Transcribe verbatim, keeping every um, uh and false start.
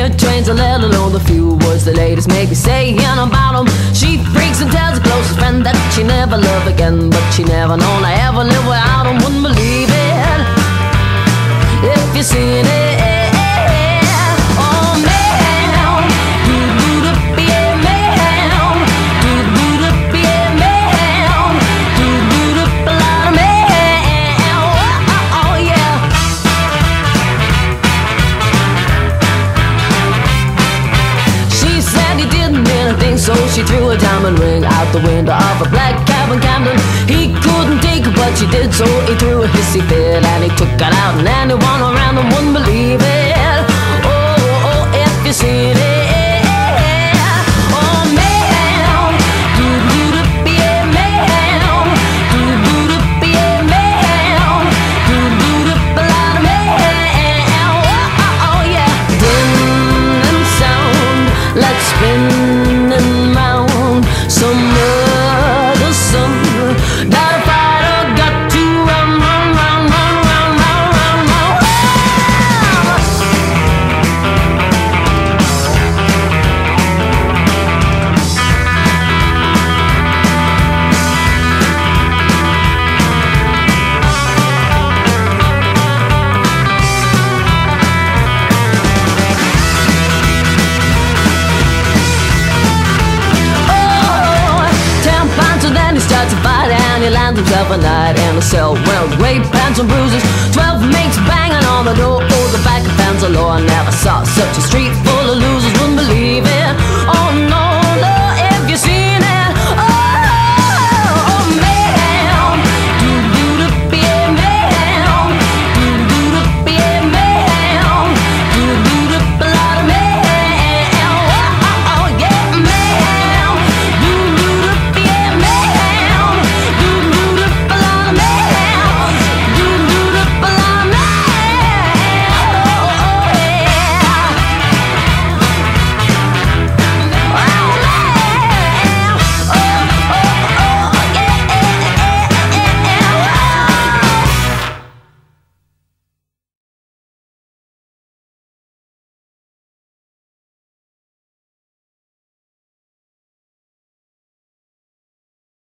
unit trains, and let alone the few words the ladies make me saying about them. She freaks and tells her closest friend that she never loved again, but she never known I ever live without them. Wouldn't believe it if you seen it. So she threw a diamond ring out the window of a black cab in Camden. He couldn't take it, but she did, so he threw a hissy fit and he took it out, and anyone around them wouldn't believe it. Oh, oh, oh, if you seen it. Himself a night in a cell, well, rape, pants and bruises, twelve mates banging on the door. Oh, the back of fans alone, I never saw so